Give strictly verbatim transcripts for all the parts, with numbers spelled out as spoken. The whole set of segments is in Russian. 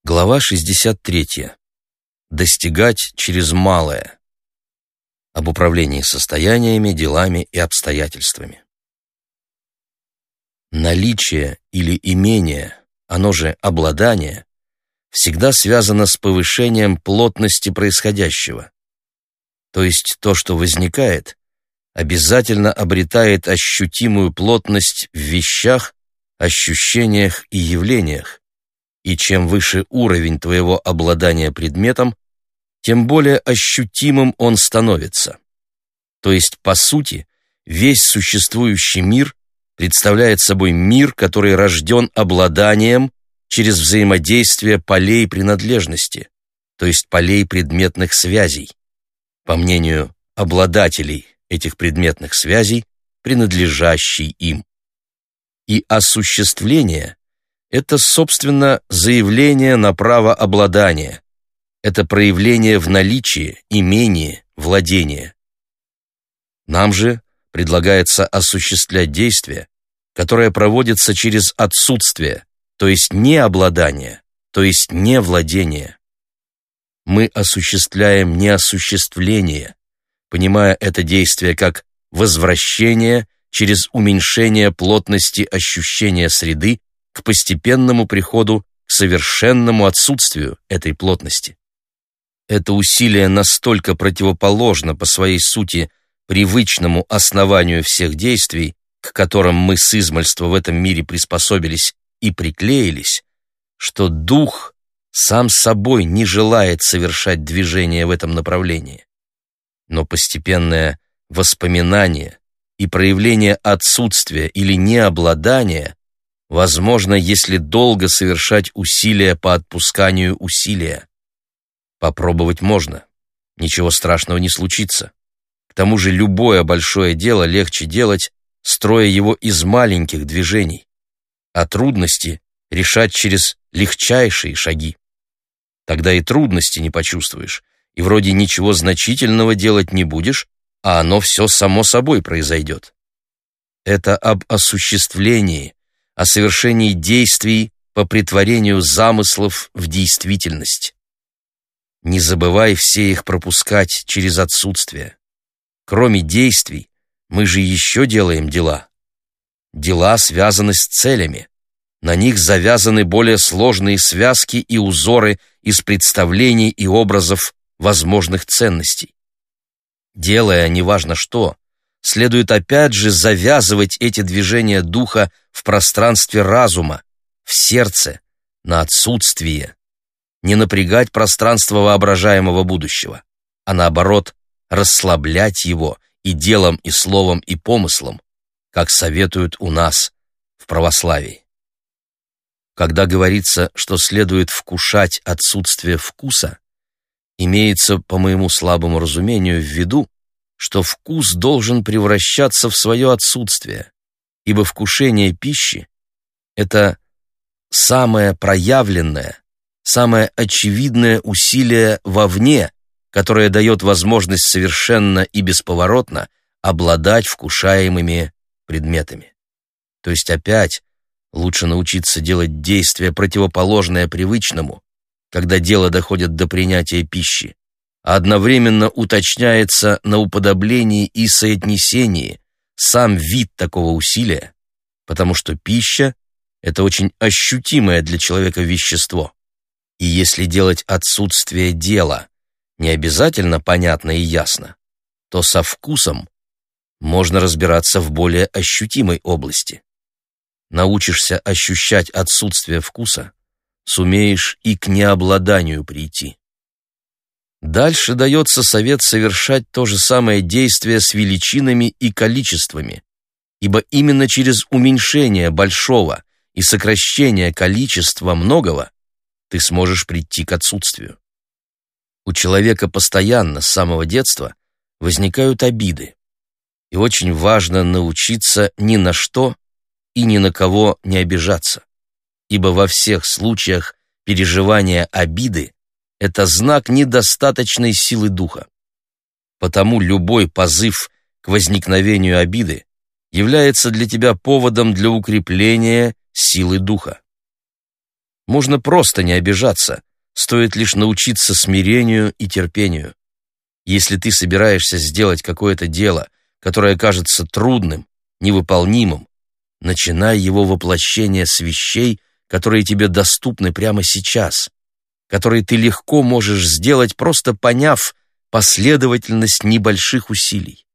Глава шестьдесят третья. Достигать через малое. Об управлении состояниями, делами и обстоятельствами. Наличие или имение, оно же обладание, всегда связано с повышением плотности происходящего. То есть то, что возникает, обязательно обретает ощутимую плотность в вещах, ощущениях и явлениях. И чем выше уровень твоего обладания предметом, тем более ощутимым он становится. То есть, по сути, весь существующий мир представляет собой мир, который рожден обладанием через взаимодействие полей принадлежности, то есть полей предметных связей, по мнению обладателей этих предметных связей, принадлежащей им. И осуществление – это, собственно, заявление на право обладания. Это проявление в наличии, имении, владения. Нам же предлагается осуществлять действие, которое проводится через отсутствие, то есть не обладание, то есть не владение. Мы осуществляем неосуществление, понимая это действие как возвращение через уменьшение плотности ощущения среды к постепенному приходу к совершенному отсутствию этой плотности. Это усилие настолько противоположно по своей сути привычному основанию всех действий, к которым мы с измальства в этом мире приспособились и приклеились, что дух сам собой не желает совершать движение в этом направлении. Но постепенное воспоминание и проявление отсутствия или необладания возможно, если долго совершать усилия по отпусканию усилия. Попробовать можно. Ничего страшного не случится. К тому же любое большое дело легче делать, строя его из маленьких движений, а трудности решать через легчайшие шаги. Тогда и трудности не почувствуешь, и вроде ничего значительного делать не будешь, а оно все само собой произойдет. Это об осуществлении, о совершении действий по претворению замыслов в действительность. Не забывай все их пропускать через отсутствие. Кроме действий, мы же еще делаем дела. Дела связаны с целями. На них завязаны более сложные связки и узоры из представлений и образов возможных ценностей. Делая неважно что, следует опять же завязывать эти движения духа в пространстве разума, в сердце, на отсутствие. Не напрягать пространство воображаемого будущего, а наоборот, расслаблять его и делом, и словом, и помыслом, как советуют у нас в православии. Когда говорится, что следует вкушать отсутствие вкуса, имеется, по моему слабому разумению, в виду, что вкус должен превращаться в свое отсутствие, ибо вкушение пищи — это самое проявленное, самое очевидное усилие вовне, которое дает возможность совершенно и бесповоротно обладать вкушаемыми предметами. То есть опять лучше научиться делать действие, противоположное привычному, когда дело доходит до принятия пищи, а одновременно уточняется на уподоблении и соотнесении сам вид такого усилия, потому что пища — это очень ощутимое для человека вещество. И если делать отсутствие дела не обязательно понятно и ясно, то со вкусом можно разбираться в более ощутимой области. Научишься ощущать отсутствие вкуса, сумеешь и к необладанию прийти. Дальше дается совет совершать то же самое действие с величинами и количествами, ибо именно через уменьшение большого и сокращение количества многого ты сможешь прийти к отсутствию. У человека постоянно с самого детства возникают обиды, и очень важно научиться ни на что и ни на кого не обижаться, ибо во всех случаях переживания обиды — это знак недостаточной силы духа. Потому любой позыв к возникновению обиды является для тебя поводом для укрепления силы духа. Можно просто не обижаться, стоит лишь научиться смирению и терпению. Если ты собираешься сделать какое-то дело, которое кажется трудным, невыполнимым, начинай его воплощение с вещей, которые тебе доступны прямо сейчас, которые ты легко можешь сделать, просто поняв последовательность небольших усилий.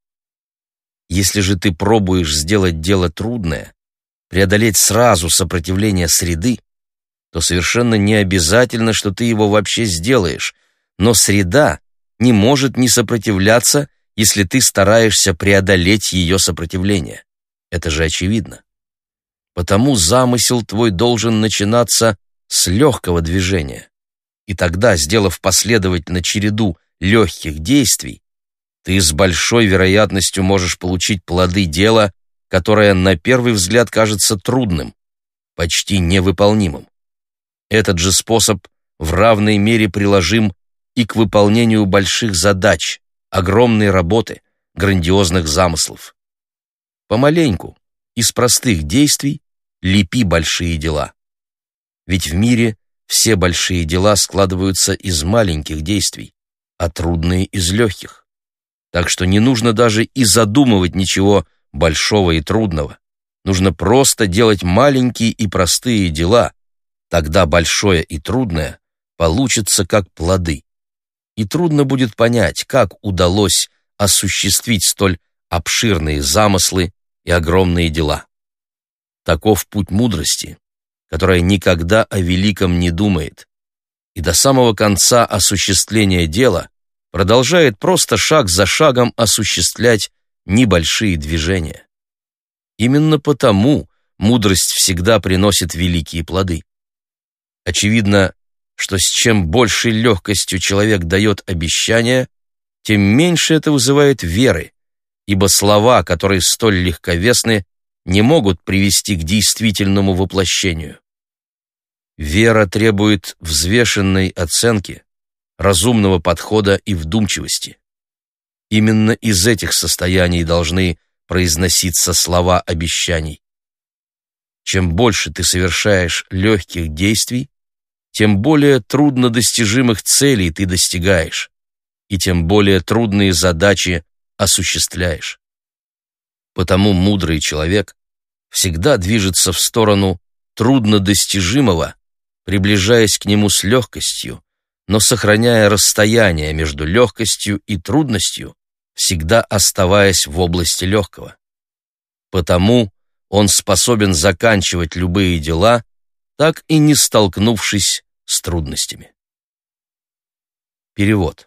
Если же ты пробуешь сделать дело трудное, преодолеть сразу сопротивление среды, то совершенно не обязательно, что ты его вообще сделаешь, но среда не может не сопротивляться, если ты стараешься преодолеть ее сопротивление. Это же очевидно. Потому замысел твой должен начинаться с легкого движения. И тогда, сделав последовательно череду легких действий, ты с большой вероятностью можешь получить плоды дела, которое на первый взгляд кажется трудным, почти невыполнимым. Этот же способ в равной мере приложим и к выполнению больших задач, огромной работы, грандиозных замыслов. Помаленьку, из простых действий, лепи большие дела. Ведь в мире все большие дела складываются из маленьких действий, а трудные — из легких. Так что не нужно даже и задумывать ничего большого и трудного. Нужно просто делать маленькие и простые дела, тогда большое и трудное получится как плоды. И трудно будет понять, как удалось осуществить столь обширные замыслы и огромные дела. Таков путь мудрости, которая никогда о великом не думает, и до самого конца осуществления дела продолжает просто шаг за шагом осуществлять небольшие движения. Именно потому мудрость всегда приносит великие плоды. Очевидно, что с чем большей легкостью человек дает обещания, тем меньше это вызывает веры, ибо слова, которые столь легковесны, не могут привести к действительному воплощению. Вера требует взвешенной оценки, разумного подхода и вдумчивости. Именно из этих состояний должны произноситься слова обещаний. Чем больше ты совершаешь легких действий, тем более труднодостижимых целей ты достигаешь, и тем более трудные задачи осуществляешь. Потому мудрый человек всегда движется в сторону труднодостижимого, приближаясь к нему с легкостью, но сохраняя расстояние между легкостью и трудностью, всегда оставаясь в области легкого. Потому он способен заканчивать любые дела, так и не столкнувшись с трудностями. Перевод.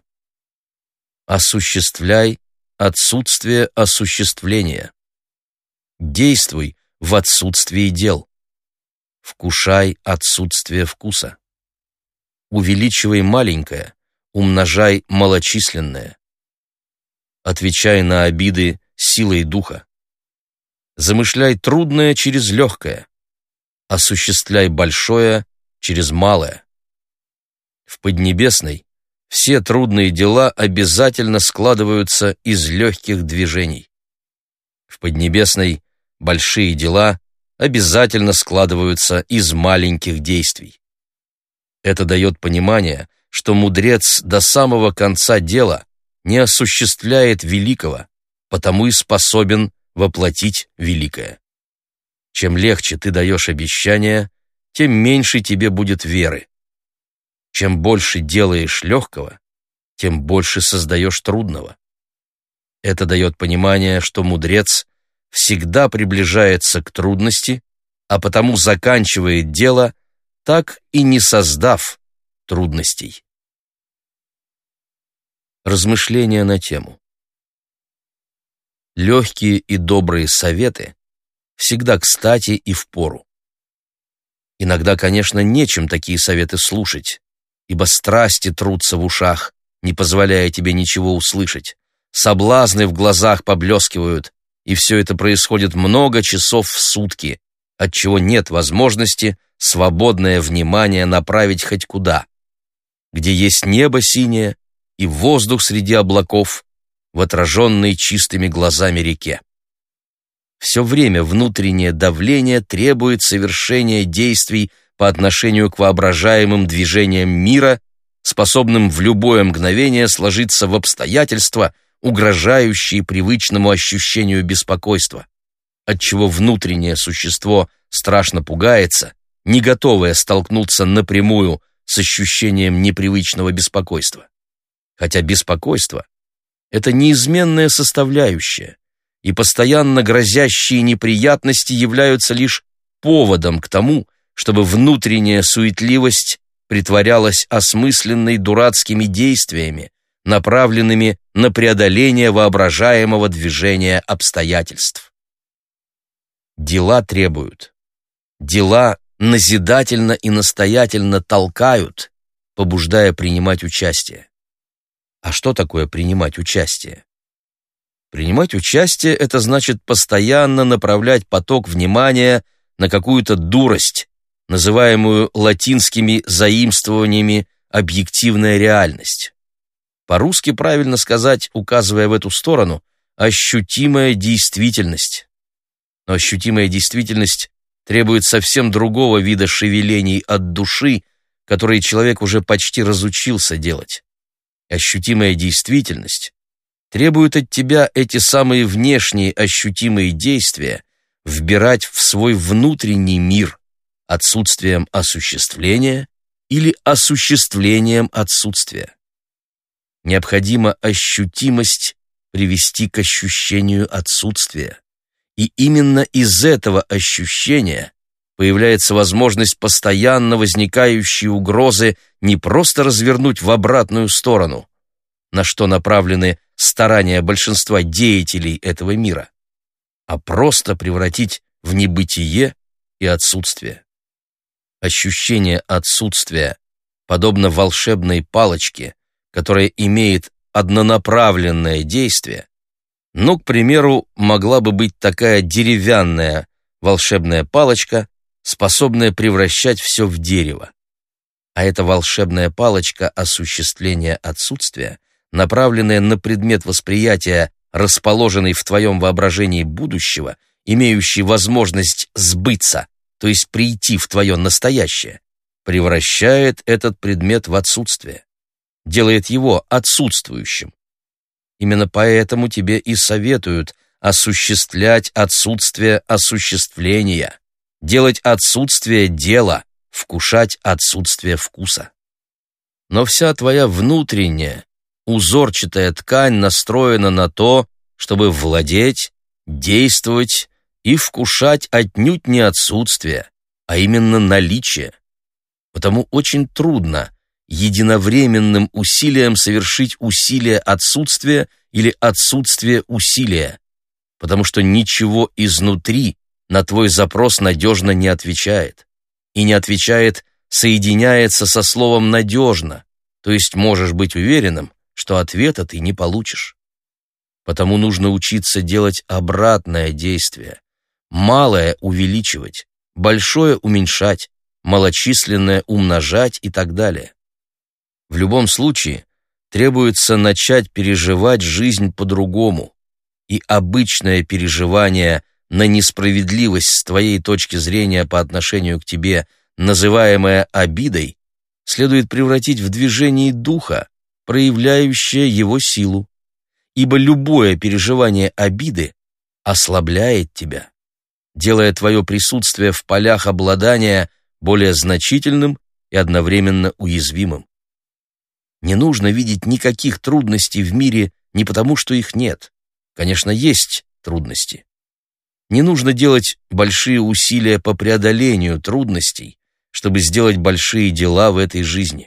Осуществляй отсутствие осуществления. Действуй в отсутствии дел. Вкушай отсутствие вкуса. Увеличивай маленькое, умножай малочисленное. Отвечай на обиды силой духа. Замышляй трудное через легкое. Осуществляй большое через малое. В Поднебесной все трудные дела обязательно складываются из легких движений. В Поднебесной большие дела обязательно складываются из маленьких действий. Это дает понимание, что мудрец до самого конца дела не осуществляет великого, потому и способен воплотить великое. Чем легче ты даешь обещания, тем меньше тебе будет веры. Чем больше делаешь легкого, тем больше создаешь трудного. Это дает понимание, что мудрец всегда приближается к трудности, а потому заканчивает дело, так и не создав трудностей. Размышления на тему. Легкие и добрые советы всегда кстати и впору. Иногда, конечно, нечем такие советы слушать, ибо страсти трутся в ушах, не позволяя тебе ничего услышать, соблазны в глазах поблескивают, и все это происходит много часов в сутки, отчего нет возможности свободное внимание направить хоть куда. Где есть небо синее и воздух среди облаков, в отраженной чистыми глазами реке. Все время внутреннее давление требует совершения действий по отношению к воображаемым движениям мира, способным в любое мгновение сложиться в обстоятельства, угрожающие привычному ощущению беспокойства, отчего внутреннее существо страшно пугается, не готовое столкнуться напрямую с ощущением непривычного беспокойства. Хотя беспокойство — это неизменная составляющая, и постоянно грозящие неприятности являются лишь поводом к тому, чтобы внутренняя суетливость притворялась осмысленной дурацкими действиями, направленными на преодоление воображаемого движения обстоятельств. Дела требуют. Дела назидательно и настоятельно толкают, побуждая принимать участие. А что такое принимать участие? Принимать участие — это значит постоянно направлять поток внимания на какую-то дурость, называемую латинскими заимствованиями «объективная реальность». По-русски правильно сказать, указывая в эту сторону, ощутимая действительность. Но ощутимая действительность требует совсем другого вида шевелений от души, которые человек уже почти разучился делать. Ощутимая действительность требует от тебя эти самые внешние ощутимые действия вбирать в свой внутренний мир отсутствием осуществления или осуществлением отсутствия. Необходимо ощутимость привести к ощущению отсутствия. И именно из этого ощущения появляется возможность постоянно возникающей угрозы не просто развернуть в обратную сторону, на что направлены старания большинства деятелей этого мира, а просто превратить в небытие и отсутствие. Ощущение отсутствия подобно волшебной палочке, которая имеет однонаправленное действие. Ну, к примеру, могла бы быть такая деревянная волшебная палочка, способная превращать все в дерево. А эта волшебная палочка осуществления отсутствия, направленная на предмет восприятия, расположенный в твоем воображении будущего, имеющий возможность сбыться, то есть прийти в твое настоящее, превращает этот предмет в отсутствие, делает его отсутствующим. Именно поэтому тебе и советуют осуществлять отсутствие осуществления, делать отсутствие дела, вкушать отсутствие вкуса. Но вся твоя внутренняя, узорчатая ткань настроена на то, чтобы владеть, действовать и вкушать отнюдь не отсутствие, а именно наличие. Потому очень трудно единовременным усилием совершить усилие отсутствия или отсутствие усилия, потому что ничего изнутри на твой запрос надежно не отвечает. И не отвечает, соединяется со словом «надежно», то есть можешь быть уверенным, что ответа ты не получишь. Потому нужно учиться делать обратное действие. Малое увеличивать, большое уменьшать, малочисленное умножать и так далее. В любом случае, требуется начать переживать жизнь по-другому, и обычное переживание на несправедливость с твоей точки зрения по отношению к тебе, называемое обидой, следует превратить в движение духа, проявляющее его силу, ибо любое переживание обиды ослабляет тебя, делая твое присутствие в полях обладания более значительным и одновременно уязвимым. Не нужно видеть никаких трудностей в мире не потому, что их нет. Конечно, есть трудности. Не нужно делать большие усилия по преодолению трудностей, чтобы сделать большие дела в этой жизни.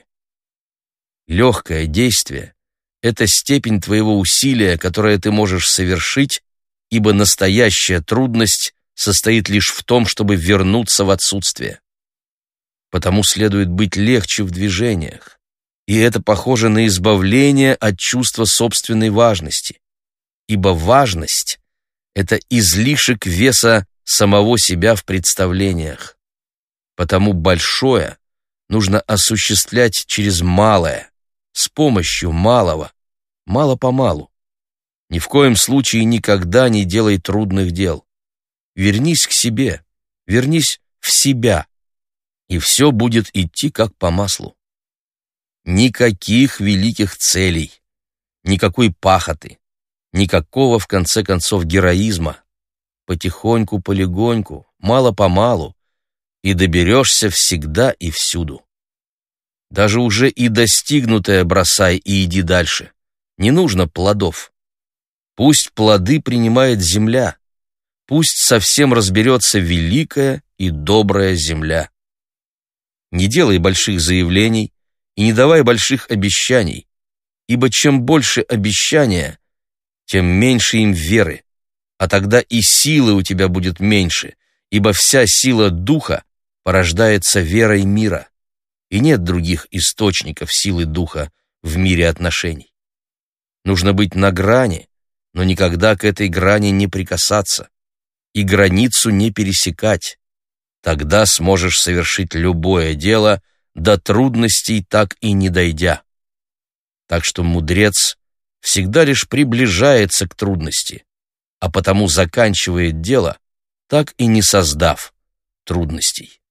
Легкое действие — это степень твоего усилия, которое ты можешь совершить, ибо настоящая трудность состоит лишь в том, чтобы вернуться в отсутствие. Потому следует быть легче в движениях. И это похоже на избавление от чувства собственной важности. Ибо важность — это излишек веса самого себя в представлениях. Потому большое нужно осуществлять через малое, с помощью малого, мало-помалу. Ни в коем случае никогда не делай трудных дел. Вернись к себе, вернись в себя. и все будет идти как по маслу. Никаких великих целей, никакой пахоты, никакого, в конце концов, героизма. Потихоньку, полегоньку, мало-помалу, и доберешься всегда и всюду. Даже уже и достигнутое бросай и иди дальше. Не нужно плодов. Пусть плоды принимает земля, пусть совсем разберется великая и добрая земля. Не делай больших заявлений и не давай больших обещаний, ибо чем больше обещания, тем меньше им веры, а тогда и силы у тебя будет меньше, ибо вся сила духа порождается верой мира, и нет других источников силы духа в мире отношений. Нужно быть на грани, но никогда к этой грани не прикасаться и границу не пересекать. Тогда сможешь совершить любое дело, до трудностей так и не дойдя. Так что мудрец всегда лишь приближается к трудности, а потому заканчивает дело, так и не создав трудностей.